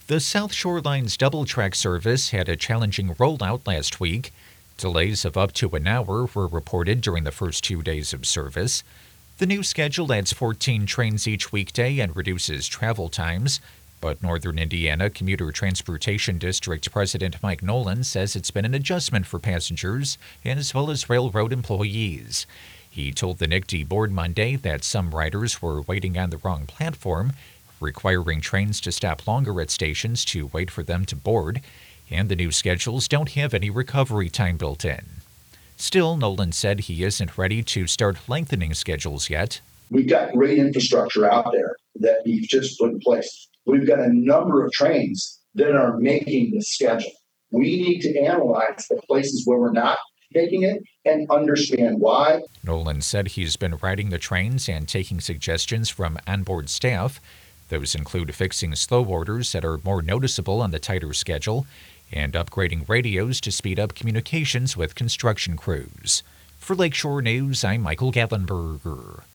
The South Shore Line's double-track service had a challenging rollout last week. Delays of up to an hour were reported during the first 2 days of service. The new schedule adds 14 trains each weekday and reduces travel times. But Northern Indiana Commuter Transportation District President Mike Nolan says it's been an adjustment for passengers as well as railroad employees. He told the NICD board Monday that some riders were waiting on the wrong platform, requiring trains to stop longer at stations to wait for them to board, and the new schedules don't have any recovery time built in. Still, Nolan said he isn't ready to start lengthening schedules yet. We've got great infrastructure out there that we've just put in place. We've got a number of trains that are making the schedule. We need to analyze the places where we're not making it and understand why. Nolan said he's been riding the trains and taking suggestions from onboard staff. Those include fixing slow orders that are more noticeable on the tighter schedule and upgrading radios to speed up communications with construction crews. For Lakeshore News, I'm Michael Gallenberger.